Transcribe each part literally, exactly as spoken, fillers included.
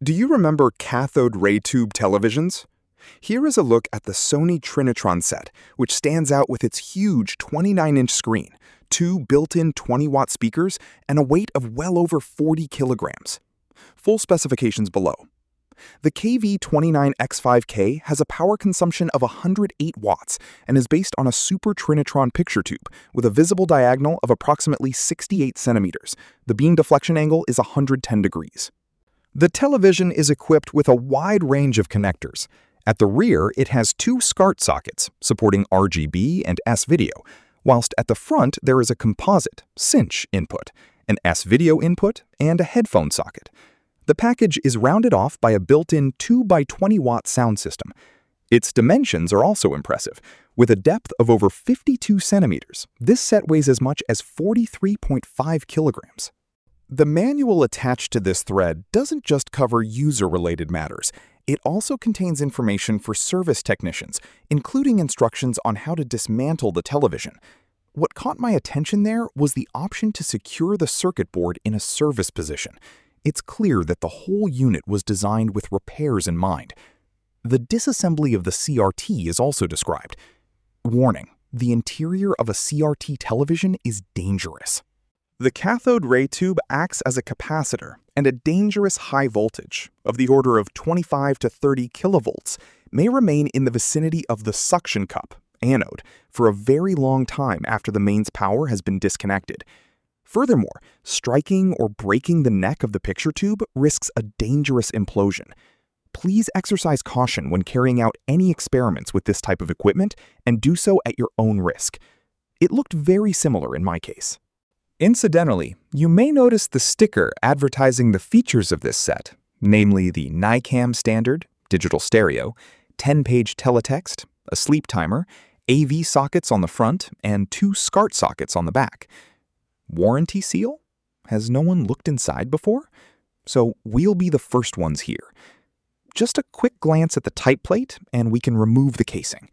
Do you remember cathode ray tube televisions? Here is a look at the Sony Trinitron set, which stands out with its huge twenty-nine inch screen, two built-in twenty watt speakers, and a weight of well over forty kilograms. Full specifications below. The K V twenty-nine X five K has a power consumption of one hundred eight watts and is based on a Super Trinitron picture tube with a visible diagonal of approximately sixty-eight centimeters. The beam deflection angle is one hundred ten degrees. The television is equipped with a wide range of connectors. At the rear, it has two SCART sockets supporting R G B and S-Video, whilst at the front there is a composite, cinch input, an S-Video input, and a headphone socket. The package is rounded off by a built-in two by twenty watt sound system. Its dimensions are also impressive. With a depth of over fifty-two centimeters, this set weighs as much as forty-three point five kilograms. The manual attached to this thread doesn't just cover user-related matters. It also contains information for service technicians, including instructions on how to dismantle the television. What caught my attention there was the option to secure the circuit board in a service position. It's clear that the whole unit was designed with repairs in mind. The disassembly of the C R T is also described. Warning: the interior of a C R T television is dangerous. The cathode ray tube acts as a capacitor, and a dangerous high voltage, of the order of twenty-five to thirty kilovolts, may remain in the vicinity of the suction cup, anode, for a very long time after the mains power has been disconnected. Furthermore, striking or breaking the neck of the picture tube risks a dangerous implosion. Please exercise caution when carrying out any experiments with this type of equipment and do so at your own risk. It looked very similar in my case. Incidentally, you may notice the sticker advertising the features of this set, namely the NICAM standard, digital stereo, ten page teletext, a sleep timer, A V sockets on the front, and two SCART sockets on the back. Warranty seal? Has no one looked inside before? So we'll be the first ones here. Just a quick glance at the type plate and we can remove the casing.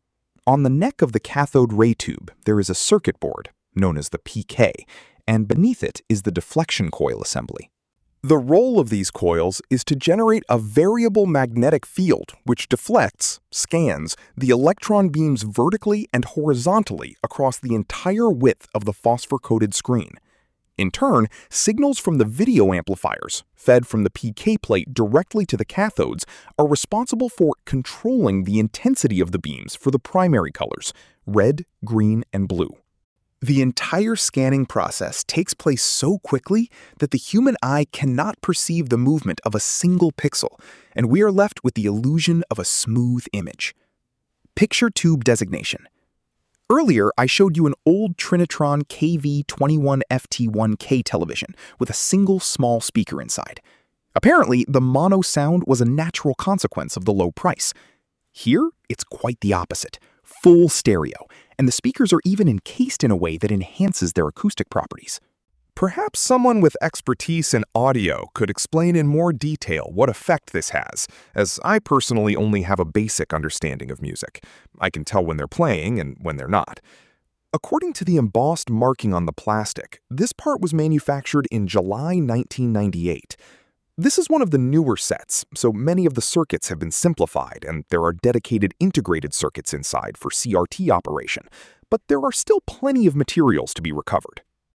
On the neck of the cathode ray tube, there is a circuit board, known as the P K, and beneath it is the deflection coil assembly. The role of these coils is to generate a variable magnetic field which deflects, scans, the electron beams vertically and horizontally across the entire width of the phosphor-coated screen. In turn, signals from the video amplifiers, fed from the P K plate directly to the cathodes, are responsible for controlling the intensity of the beams for the primary colors, red, green, and blue. The entire scanning process takes place so quickly that the human eye cannot perceive the movement of a single pixel, and we are left with the illusion of a smooth image. Picture tube designation. Earlier, I showed you an old Trinitron K V twenty-one F T one K television with a single small speaker inside. Apparently, the mono sound was a natural consequence of the low price. Here, it's quite the opposite. Full stereo, and the speakers are even encased in a way that enhances their acoustic properties. Perhaps someone with expertise in audio could explain in more detail what effect this has, as I personally only have a basic understanding of music. I can tell when they're playing and when they're not. According to the embossed marking on the plastic, this part was manufactured in July nineteen ninety-eight. This is one of the newer sets, so many of the circuits have been simplified and there are dedicated integrated circuits inside for C R T operation, but there are still plenty of materials to be recovered.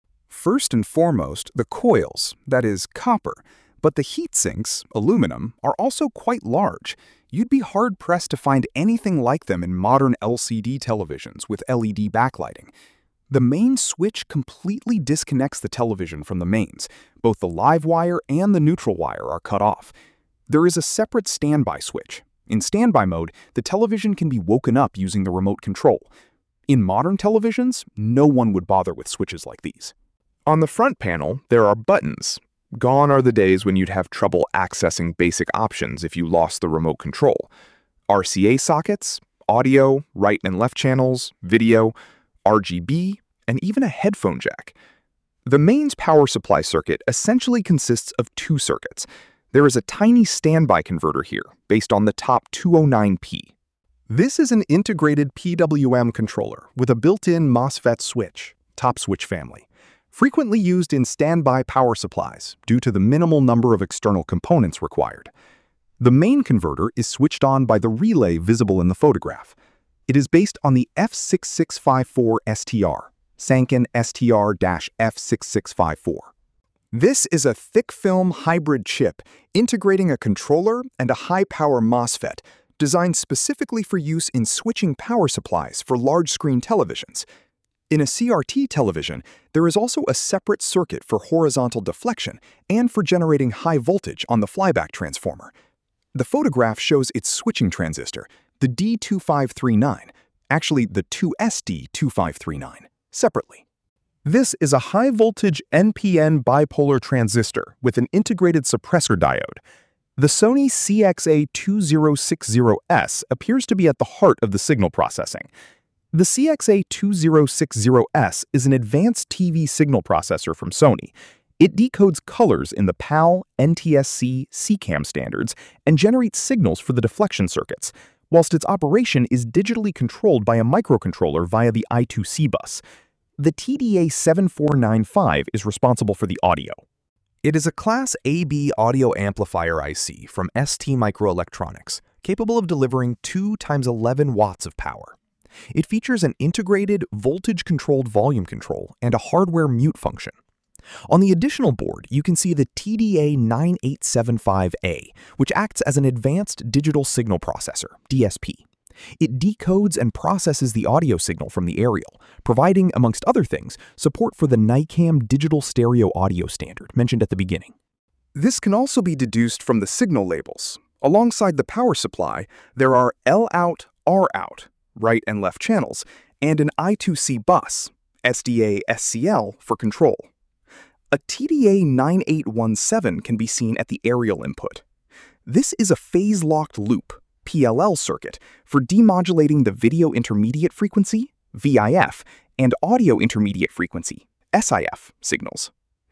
First and foremost, the coils, that is copper, but the heat sinks, aluminum, are also quite large. You'd be hard-pressed to find anything like them in modern L C D televisions with L E D backlighting. The main switch completely disconnects the television from the mains. Both the live wire and the neutral wire are cut off. There is a separate standby switch. In standby mode, the television can be woken up using the remote control. In modern televisions, no one would bother with switches like these. On the front panel, there are buttons. Gone are the days when you'd have trouble accessing basic options if you lost the remote control. R C A sockets, audio, right and left channels, video, R G B, and even a headphone jack. The mains power supply circuit essentially consists of two circuits. There is a tiny standby converter here, based on the top two oh nine P. This is an integrated P W M controller with a built-in MOSFET switch, top switch family. frequently used in standby power supplies due to the minimal number of external components required. The main converter is switched on by the relay visible in the photograph. It is based on the F six six five four S T R, Sanken S T R F six six five four. This is a thick-film hybrid chip integrating a controller and a high-power MOSFET designed specifically for use in switching power supplies for large-screen televisions. In a C R T television, there is also a separate circuit for horizontal deflection and for generating high voltage on the flyback transformer. The photograph shows its switching transistor, the D two five three nine, actually the two S D two five three nine, separately. This is a high-voltage N P N bipolar transistor with an integrated suppressor diode. The Sony C X A two zero six zero S appears to be at the heart of the signal processing. The C X A two zero six zero S is an advanced T V signal processor from Sony. It decodes colors in the PAL, N T S C, C CAM standards and generates signals for the deflection circuits, whilst its operation is digitally controlled by a microcontroller via the I two C bus. The T D A seven four nine five is responsible for the audio. It is a Class A B audio amplifier I C from S T Microelectronics, capable of delivering two times eleven watts of power. It features an integrated, voltage-controlled volume control and a hardware mute function. On the additional board, you can see the T D A nine eight seven five A, which acts as an advanced digital signal processor, D S P. It decodes and processes the audio signal from the aerial, providing, amongst other things, support for the NICAM digital stereo audio standard mentioned at the beginning. This can also be deduced from the signal labels. Alongside the power supply, there are L out, R out, right and left channels, and an I two C bus, S D A S C L, for control. A T D A nine eight one seven can be seen at the aerial input. This is a phase-locked loop, P L L circuit, for demodulating the video intermediate frequency, V I F, and audio intermediate frequency, S I F, signals.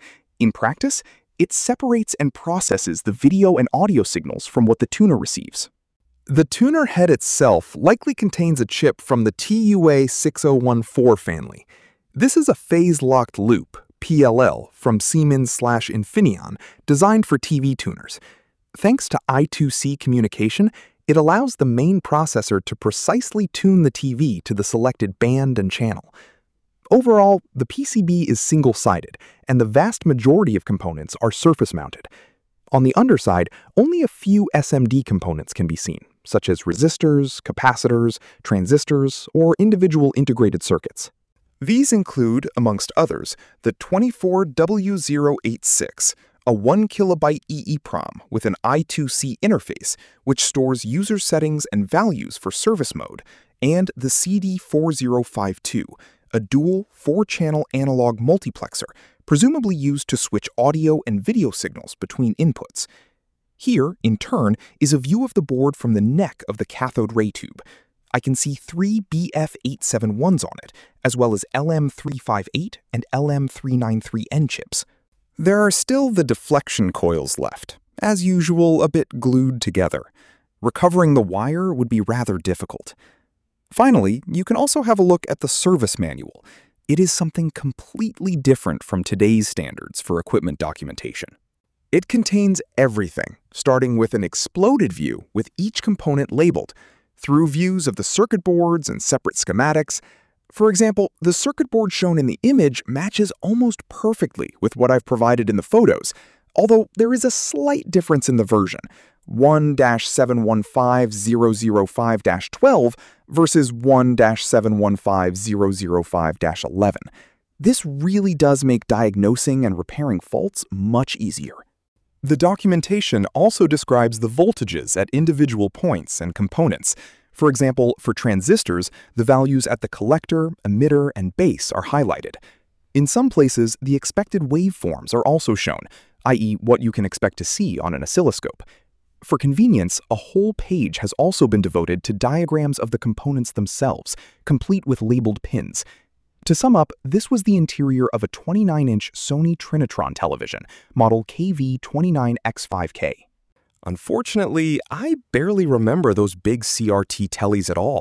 In practice, it separates and processes the video and audio signals from what the tuner receives. The tuner head itself likely contains a chip from the T U A six oh one four family. This is a phase-locked loop, P L L, from Siemens/Infineon, designed for T V tuners. Thanks to I two C communication, it allows the main processor to precisely tune the T V to the selected band and channel. Overall, the P C B is single-sided, and the vast majority of components are surface-mounted. On the underside, only a few S M D components can be seen, such as resistors, capacitors, transistors, or individual integrated circuits. These include, amongst others, the twenty-four W zero eight six, a one kilobyte EEPROM with an I two C interface, which stores user settings and values for service mode, and the C D four zero five two, a dual four-channel analog multiplexer, presumably used to switch audio and video signals between inputs. Here, in turn, is a view of the board from the neck of the cathode ray tube. I can see three B F eight seventy-ones on it, as well as L M three fifty-eight and L M three ninety-three N chips. There are still the deflection coils left, as usual a bit glued together. Recovering the wire would be rather difficult. Finally, you can also have a look at the service manual. It is something completely different from today's standards for equipment documentation. It contains everything, starting with an exploded view with each component labeled, through views of the circuit boards and separate schematics. For example, the circuit board shown in the image matches almost perfectly with what I've provided in the photos, although there is a slight difference in the version, one seven one five zero zero five dash twelve versus one seven one five zero zero five dash eleven. This really does make diagnosing and repairing faults much easier. The documentation also describes the voltages at individual points and components. For example, for transistors, the values at the collector, emitter, and base are highlighted. In some places, the expected waveforms are also shown, that is what you can expect to see on an oscilloscope. For convenience, a whole page has also been devoted to diagrams of the components themselves, complete with labeled pins. To sum up, this was the interior of a twenty-nine inch Sony Trinitron television, model K V twenty-nine X five K. Unfortunately, I barely remember those big C R T tellies at all.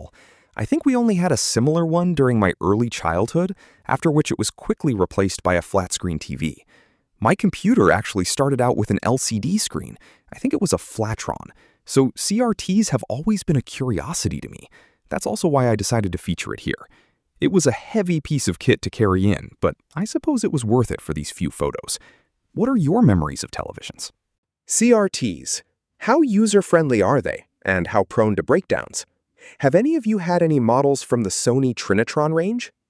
I think we only had a similar one during my early childhood, after which it was quickly replaced by a flat-screen T V. My computer actually started out with an L C D screen. I think it was a Flatron. So C R Ts have always been a curiosity to me. That's also why I decided to feature it here. It was a heavy piece of kit to carry in, but I suppose it was worth it for these few photos. What are your memories of televisions? C R Ts. How user-friendly are they, and how prone to breakdowns? Have any of you had any models from the Sony Trinitron range?